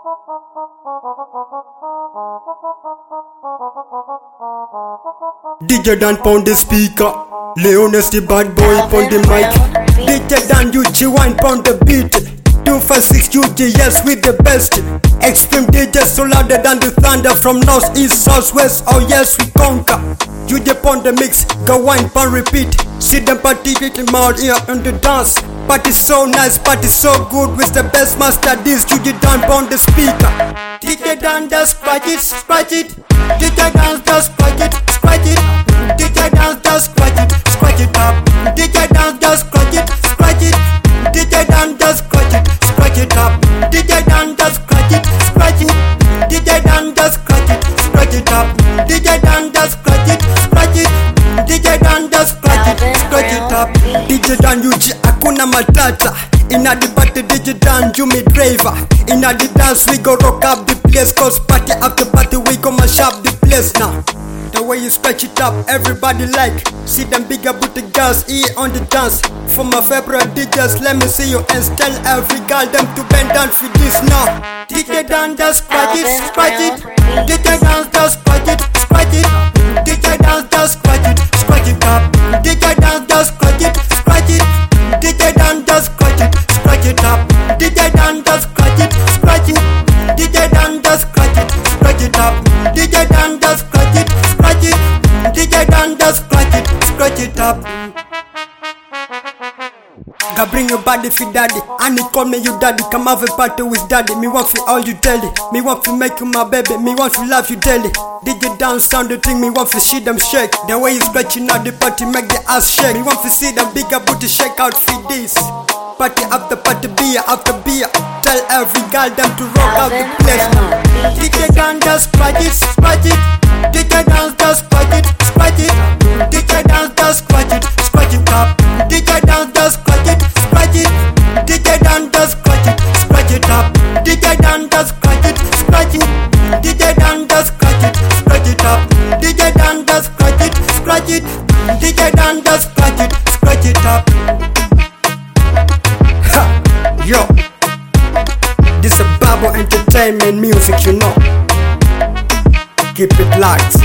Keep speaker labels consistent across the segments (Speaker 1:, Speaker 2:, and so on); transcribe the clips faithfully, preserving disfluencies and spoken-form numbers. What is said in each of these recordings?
Speaker 1: D J Dan pound the speaker, Leones the bad boy pound the mic. D J Dan U G one pound the beat. two five six U G, yes, with the best. Extreme D J so louder than the thunder. From north, east, south, west, oh yes, we conquer. U G pound the mix, go wine, pound repeat. See them party getting mad here on the dance. Party so nice, party so good. With the best master this, U G Dan pound the speaker. D J Dan just scratch it, scratch it. D J Dan just scratch it, scratch it. D J Dan just scratch it, scratch it up. D J Dan just scratch it, scratch it. D J Dan just scratch it, scratch it up. D J Dan just scratch it, scratch it. D J Dan just scratch it, scratch it up. D J Dan just scratch it, scratch it. D J Dan just scratch it, scratch it up. D J Dan U G hakuna matata. Inna the party D J Dan you me driver. Inna the dance we go rock up the place. Cause party after party we go mash up the place now. The way you scratch it up, everybody like. See them bigger booty girls here on the dance. For my favorite D Js, let me see you and tell every girl them to bend down for this now. D J Dan just scratch it, scratch it. D J Dan just scratch it, scratch it. D J Dan just scratch it, scratch it up. D J Dan just scratch it, scratch it. D J Dan just scratch it, scratch it up. D J Dan just scratch it, scratch it. D J Dan just scratch it, scratch it up. D J Dan just scratch it, scratch it. D J Dan just scratch it, scratch it up. Ga bring your body for daddy, and he call me you daddy. Come have a party with daddy. Me want for all you daily. Me want to make you my baby. Me want to love you daily. D J Dan sound the thing. Me want to see them shake. The way you scratching out the party make the ass shake. Me want to see them bigger booty shake out for this. Party after party, beer after beer. Tell every girl them to rock out the place now. D J Dan just scratch it, scratch it. D J Dan just scratch it, scratch it. D J Dan just scratch it, scratch it up. D J Dan just scratch it, scratch it. D J Dan just scratch it, scratch it up. D J Dan just scratch it, scratch it. D J Dan just scratch it, scratch it up. D J Dan just scratch it, scratch it. D J Dan just scratch it, scratch it up. Yo, this is Babo Entertainment music, you know. Keep it locked.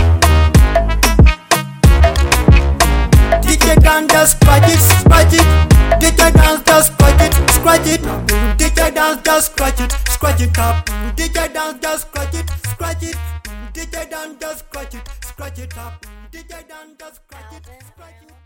Speaker 1: D J Dan just scratch it, scratch it. D J Dan just scratch it, scratch it. D J Dan just scratch it, scratch it up. D J Dan just scratch it, scratch it. D J Dan just scratch it, scratch it up. D J Dan just scratch it, scratch it.